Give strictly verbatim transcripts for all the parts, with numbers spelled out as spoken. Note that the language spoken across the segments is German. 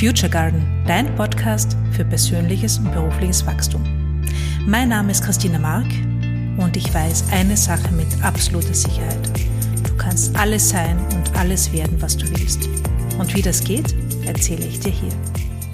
Future Garden, dein Podcast für persönliches und berufliches Wachstum. Mein Name ist Christina Mark und ich weiß eine Sache mit absoluter Sicherheit. Du kannst alles sein und alles werden, was du willst. Und wie das geht, erzähle ich dir hier.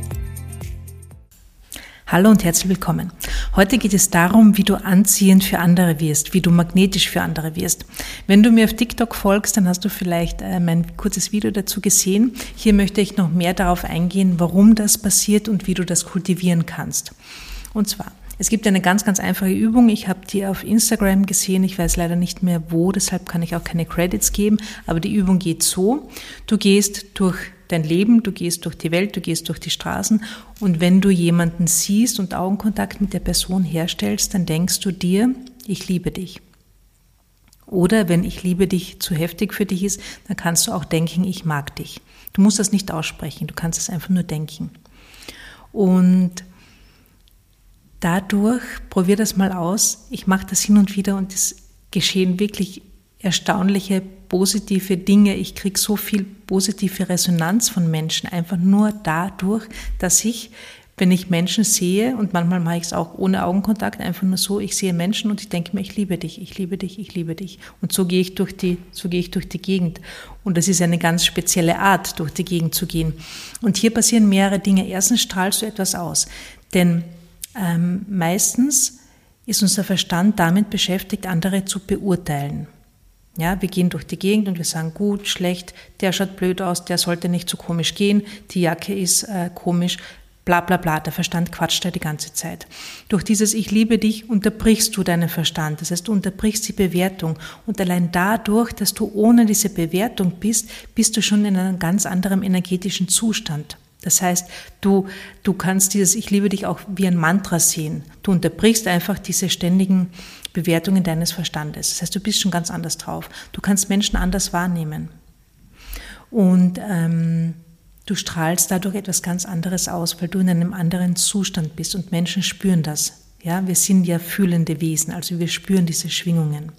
Hallo und herzlich willkommen. Heute geht es darum, wie du anziehend für andere wirst, wie du magnetisch für andere wirst. Wenn du mir auf TikTok folgst, dann hast du vielleicht äh, mein kurzes Video dazu gesehen. Hier möchte ich noch mehr darauf eingehen, warum das passiert und wie du das kultivieren kannst. Und zwar, es gibt eine ganz, ganz einfache Übung. Ich habe die auf Instagram gesehen. Ich weiß leider nicht mehr wo, deshalb kann ich auch keine Credits geben. Aber die Übung geht so. Du gehst durch dein Leben, du gehst durch die Welt, du gehst durch die Straßen und wenn du jemanden siehst und Augenkontakt mit der Person herstellst, dann denkst du dir, ich liebe dich. Oder wenn ich liebe dich zu heftig für dich ist, dann kannst du auch denken, ich mag dich. Du musst das nicht aussprechen, du kannst es einfach nur denken. Und dadurch, probier das mal aus, ich mache das hin und wieder und es geschehen wirklich erstaunliche positive Dinge. Ich kriege so viel positive Resonanz von Menschen, einfach nur dadurch, dass ich, wenn ich Menschen sehe, und manchmal mache ich es auch ohne Augenkontakt, einfach nur so, ich sehe Menschen und ich denke mir, ich liebe dich, ich liebe dich, ich liebe dich. Und so gehe ich durch die, so gehe ich durch die Gegend. Und das ist eine ganz spezielle Art, durch die Gegend zu gehen. Und hier passieren mehrere Dinge. Erstens strahlst du etwas aus, denn ähm, meistens ist unser Verstand damit beschäftigt, andere zu beurteilen. Ja, wir gehen durch die Gegend und wir sagen, gut, schlecht, der schaut blöd aus, der sollte nicht so komisch gehen, die Jacke ist äh, komisch, bla bla bla, der Verstand quatscht da die ganze Zeit. Durch dieses Ich liebe dich unterbrichst du deinen Verstand, das heißt, du unterbrichst die Bewertung und allein dadurch, dass du ohne diese Bewertung bist, bist du schon in einem ganz anderen energetischen Zustand. Das heißt, du, du kannst dieses Ich liebe dich auch wie ein Mantra sehen. Du unterbrichst einfach diese ständigen Bewertungen deines Verstandes. Das heißt, du bist schon ganz anders drauf. Du kannst Menschen anders wahrnehmen. Und ähm, du strahlst dadurch etwas ganz anderes aus, weil du in einem anderen Zustand bist und Menschen spüren das. Ja, wir sind ja fühlende Wesen, also wir spüren diese Schwingungen.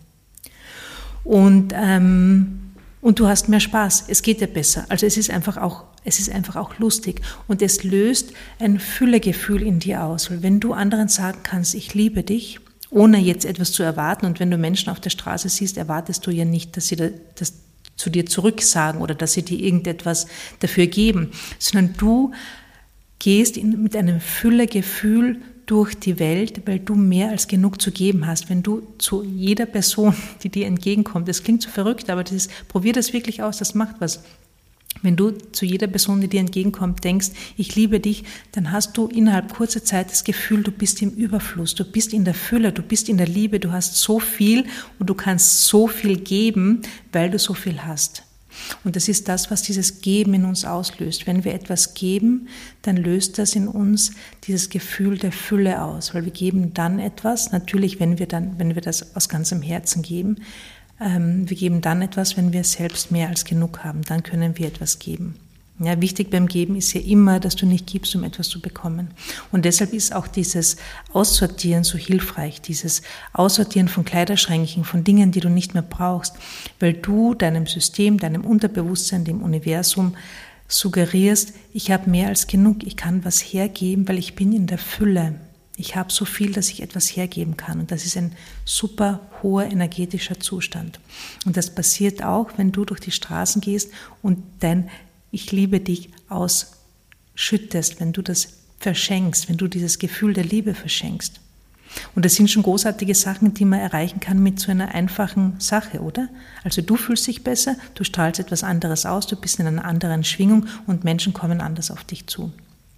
Und ähm, Und du hast mehr Spaß, es geht dir besser. Also es ist einfach auch, es ist einfach auch lustig. Und es löst ein Füllegefühl in dir aus. Weil wenn du anderen sagen kannst, ich liebe dich, ohne jetzt etwas zu erwarten, und wenn du Menschen auf der Straße siehst, erwartest du ja nicht, dass sie das zu dir zurücksagen oder dass sie dir irgendetwas dafür geben, sondern du gehst in, mit einem Füllegefühl durch die Welt, weil du mehr als genug zu geben hast. Wenn du zu jeder Person, die dir entgegenkommt, das klingt so verrückt, aber das ist, probier das wirklich aus, das macht was. Wenn du zu jeder Person, die dir entgegenkommt, denkst, ich liebe dich, dann hast du innerhalb kurzer Zeit das Gefühl, du bist im Überfluss, du bist in der Fülle, du bist in der Liebe, du hast so viel und du kannst so viel geben, weil du so viel hast. Und das ist das, was dieses Geben in uns auslöst. Wenn wir etwas geben, dann löst das in uns dieses Gefühl der Fülle aus, weil wir geben dann etwas, natürlich, wenn wir dann, wenn wir das aus ganzem Herzen geben, ähm, wir geben dann etwas, wenn wir selbst mehr als genug haben, dann können wir etwas geben. Ja, wichtig beim Geben ist ja immer, dass du nicht gibst, um etwas zu bekommen. Und deshalb ist auch dieses Aussortieren so hilfreich, dieses Aussortieren von Kleiderschränken, von Dingen, die du nicht mehr brauchst, weil du deinem System, deinem Unterbewusstsein, dem Universum suggerierst, ich habe mehr als genug, ich kann was hergeben, weil ich bin in der Fülle. Ich habe so viel, dass ich etwas hergeben kann. Und das ist ein super hoher energetischer Zustand. Und das passiert auch, wenn du durch die Straßen gehst und dein Ich liebe dich ausschüttest, wenn du das verschenkst, wenn du dieses Gefühl der Liebe verschenkst. Und das sind schon großartige Sachen, die man erreichen kann mit so einer einfachen Sache, oder? Also du fühlst dich besser, du strahlst etwas anderes aus, du bist in einer anderen Schwingung und Menschen kommen anders auf dich zu.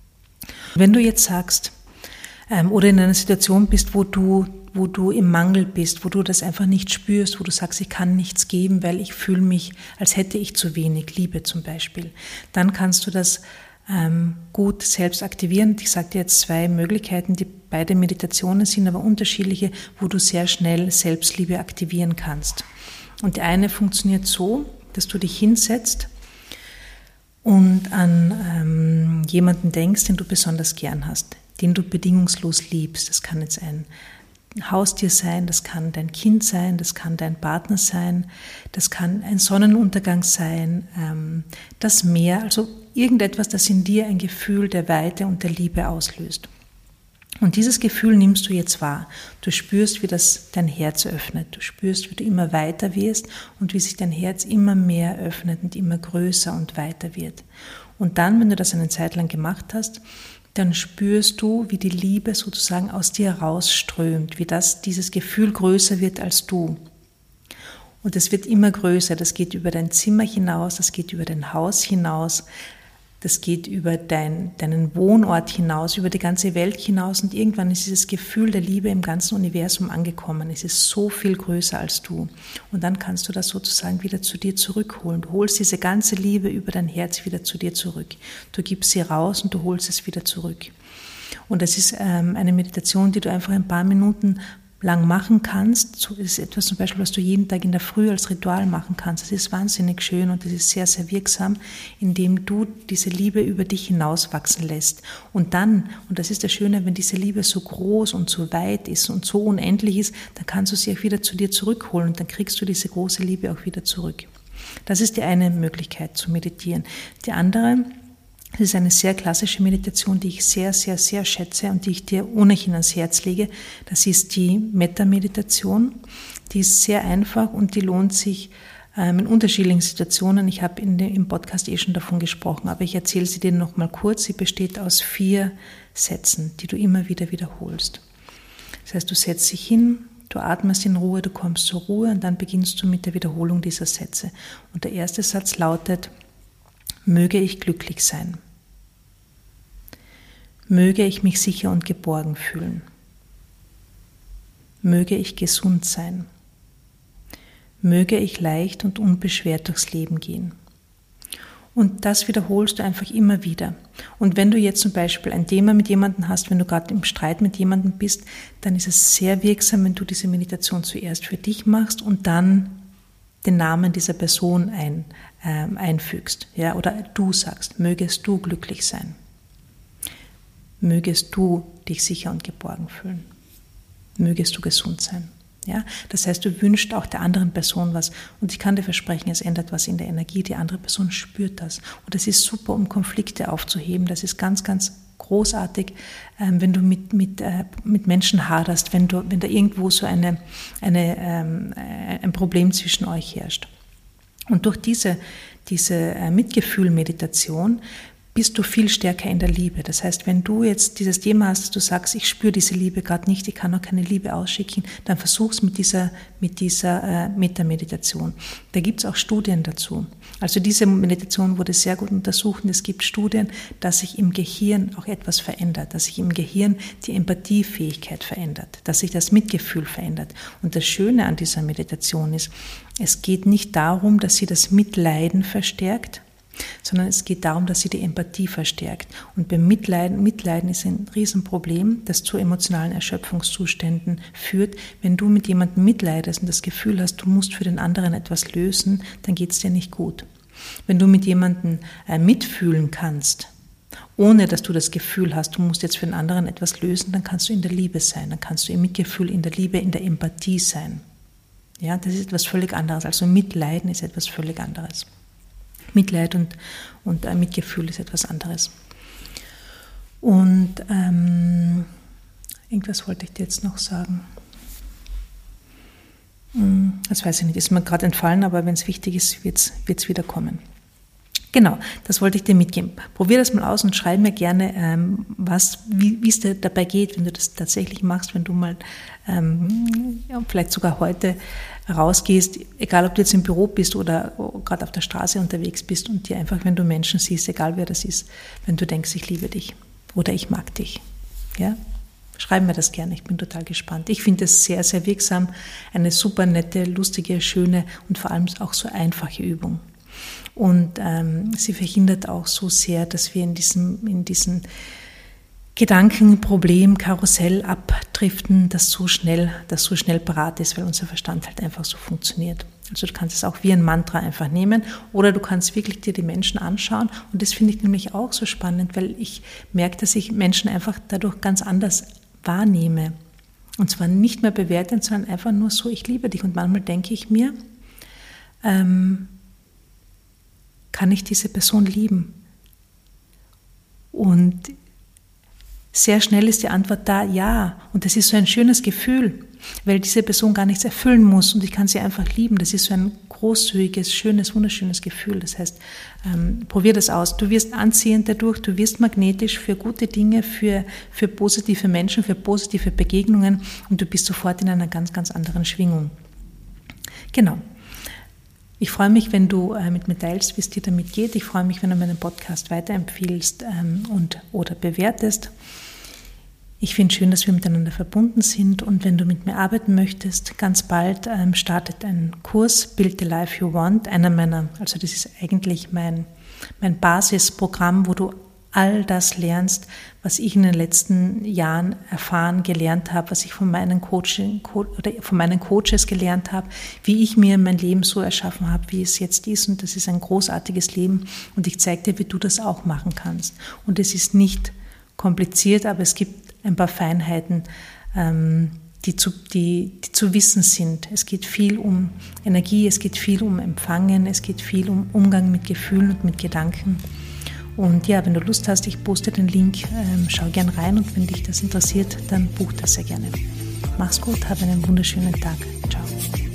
Wenn du jetzt sagst, ähm, oder in einer Situation bist, wo du wo du im Mangel bist, wo du das einfach nicht spürst, wo du sagst, ich kann nichts geben, weil ich fühle mich, als hätte ich zu wenig, Liebe zum Beispiel, dann kannst du das ähm, gut selbst aktivieren. Ich sage dir jetzt zwei Möglichkeiten, die beide Meditationen sind, aber unterschiedliche, wo du sehr schnell Selbstliebe aktivieren kannst. Und die eine funktioniert so, dass du dich hinsetzt und an ähm, jemanden denkst, den du besonders gern hast, den du bedingungslos liebst. Das kann jetzt ein Haustier sein, das kann dein Kind sein, das kann dein Partner sein, das kann ein Sonnenuntergang sein, ähm, das Meer, also irgendetwas, das in dir ein Gefühl der Weite und der Liebe auslöst. Und dieses Gefühl nimmst du jetzt wahr. Du spürst, wie das dein Herz öffnet. Du spürst, wie du immer weiter wirst und wie sich dein Herz immer mehr öffnet und immer größer und weiter wird. Und dann, wenn du das eine Zeit lang gemacht hast, dann spürst du, wie die Liebe sozusagen aus dir rausströmt, wie das, dieses Gefühl größer wird als du. Und es wird immer größer, das geht über dein Zimmer hinaus, das geht über dein Haus hinaus, das geht über dein, deinen Wohnort hinaus, über die ganze Welt hinaus und irgendwann ist dieses Gefühl der Liebe im ganzen Universum angekommen. Es ist so viel größer als du. Und dann kannst du das sozusagen wieder zu dir zurückholen. Du holst diese ganze Liebe über dein Herz wieder zu dir zurück. Du gibst sie raus und du holst es wieder zurück. Und das ist ähm, eine Meditation, die du einfach ein paar Minuten lang machen kannst. Das ist etwas zum Beispiel, was du jeden Tag in der Früh als Ritual machen kannst. Das ist wahnsinnig schön und das ist sehr, sehr wirksam, indem du diese Liebe über dich hinauswachsen lässt. Und dann, und das ist das Schöne, wenn diese Liebe so groß und so weit ist und so unendlich ist, dann kannst du sie auch wieder zu dir zurückholen und dann kriegst du diese große Liebe auch wieder zurück. Das ist die eine Möglichkeit zu meditieren. Die andere, das ist eine sehr klassische Meditation, die ich sehr, sehr, sehr schätze und die ich dir ohnehin ans Herz lege. Das ist die Metta-Meditation. Die ist sehr einfach und die lohnt sich ähm, in unterschiedlichen Situationen. Ich habe in dem, im Podcast eh schon davon gesprochen, aber ich erzähle sie dir noch mal kurz. Sie besteht aus vier Sätzen, die du immer wieder wiederholst. Das heißt, du setzt dich hin, du atmest in Ruhe, du kommst zur Ruhe und dann beginnst du mit der Wiederholung dieser Sätze. Und der erste Satz lautet: Möge ich glücklich sein. Möge ich mich sicher und geborgen fühlen. Möge ich gesund sein. Möge ich leicht und unbeschwert durchs Leben gehen. Und das wiederholst du einfach immer wieder. Und wenn du jetzt zum Beispiel ein Thema mit jemandem hast, wenn du gerade im Streit mit jemandem bist, dann ist es sehr wirksam, wenn du diese Meditation zuerst für dich machst und dann den Namen dieser Person ein, äh, einfügst, ja, oder du sagst, mögest du glücklich sein, mögest du dich sicher und geborgen fühlen, mögest du gesund sein. Ja? Das heißt, du wünschst auch der anderen Person was und ich kann dir versprechen, es ändert was in der Energie, die andere Person spürt das und das ist super, um Konflikte aufzuheben, das ist ganz, ganz großartig, ähm, wenn du mit, mit, äh, mit Menschen haderst, wenn, du, wenn da irgendwo so eine, eine, ähm, ein Problem zwischen euch herrscht. Und durch diese, diese äh, Mitgefühl-Meditation bist du viel stärker in der Liebe. Das heißt, wenn du jetzt dieses Thema hast, dass du sagst, ich spüre diese Liebe gerade nicht, ich kann auch keine Liebe ausschicken, dann versuch's mit dieser, mit dieser äh, Metta-Meditation. Da gibt's auch Studien dazu. Also diese Meditation wurde sehr gut untersucht und es gibt Studien, dass sich im Gehirn auch etwas verändert, dass sich im Gehirn die Empathiefähigkeit verändert, dass sich das Mitgefühl verändert. Und das Schöne an dieser Meditation ist, es geht nicht darum, dass sie das Mitleiden verstärkt, sondern es geht darum, dass sie die Empathie verstärkt. Und beim Mitleiden, Mitleiden ist ein Riesenproblem, das zu emotionalen Erschöpfungszuständen führt. Wenn du mit jemandem mitleidest und das Gefühl hast, du musst für den anderen etwas lösen, dann geht es dir nicht gut. Wenn du mit jemandem äh, mitfühlen kannst, ohne dass du das Gefühl hast, du musst jetzt für den anderen etwas lösen, dann kannst du in der Liebe sein, dann kannst du im Mitgefühl, in der Liebe, in der Empathie sein. Ja, das ist etwas völlig anderes. Also Mitleiden ist etwas völlig anderes. Mitleid und, und äh, Mitgefühl ist etwas anderes. Und ähm, irgendwas wollte ich dir jetzt noch sagen. Hm, das weiß ich nicht, ist mir gerade entfallen, aber wenn es wichtig ist, wird es wieder kommen. Genau, das wollte ich dir mitgeben. Probier das mal aus und schreib mir gerne, ähm, was, wie es dir dabei geht, wenn du das tatsächlich machst, wenn du mal ähm, ja, vielleicht sogar heute rausgehst, egal ob du jetzt im Büro bist oder gerade auf der Straße unterwegs bist und dir einfach, wenn du Menschen siehst, egal wer das ist, wenn du denkst, ich liebe dich oder ich mag dich, ja, schreib mir das gerne, ich bin total gespannt. Ich finde es sehr, sehr wirksam, eine super nette, lustige, schöne und vor allem auch so einfache Übung. Und ähm, sie verhindert auch so sehr, dass wir in diesem, in diesen Gedankenproblem, Karussell abdriften, das so schnell, das so schnell parat ist, weil unser Verstand halt einfach so funktioniert. Also du kannst es auch wie ein Mantra einfach nehmen oder du kannst wirklich dir die Menschen anschauen und das finde ich nämlich auch so spannend, weil ich merke, dass ich Menschen einfach dadurch ganz anders wahrnehme. Und zwar nicht mehr bewertend, sondern einfach nur so, ich liebe dich. Und manchmal denke ich mir, ähm, kann ich diese Person lieben? Und sehr schnell ist die Antwort da, ja. Und das ist so ein schönes Gefühl, weil diese Person gar nichts erfüllen muss und ich kann sie einfach lieben. Das ist so ein großzügiges, schönes, wunderschönes Gefühl. Das heißt, ähm, probier das aus. Du wirst anziehend dadurch, du wirst magnetisch für gute Dinge, für, für positive Menschen, für positive Begegnungen und du bist sofort in einer ganz, ganz anderen Schwingung. Genau. Ich freue mich, wenn du äh, mit mir teilst, wie es dir damit geht. Ich freue mich, wenn du meinen Podcast weiterempfiehlst ähm, und oder bewertest. Ich finde es schön, dass wir miteinander verbunden sind und wenn du mit mir arbeiten möchtest, ganz bald ähm, startet ein Kurs Build the Life You Want, einer meiner, also das ist eigentlich mein, mein Basisprogramm, wo du all das lernst, was ich in den letzten Jahren erfahren, gelernt habe, was ich von meinen Coaching, oder von meinen Coaches gelernt habe, wie ich mir mein Leben so erschaffen habe, wie es jetzt ist. Und das ist ein großartiges Leben. Und ich zeige dir, wie du das auch machen kannst. Und es ist nicht kompliziert, aber es gibt ein paar Feinheiten, ähm, die zu, die, die zu wissen sind. Es geht viel um Energie, es geht viel um Empfangen, es geht viel um Umgang mit Gefühlen und mit Gedanken. Und ja, wenn du Lust hast, ich poste den Link, ähm, schau gern rein und wenn dich das interessiert, dann buch das sehr gerne. Mach's gut, hab einen wunderschönen Tag. Ciao.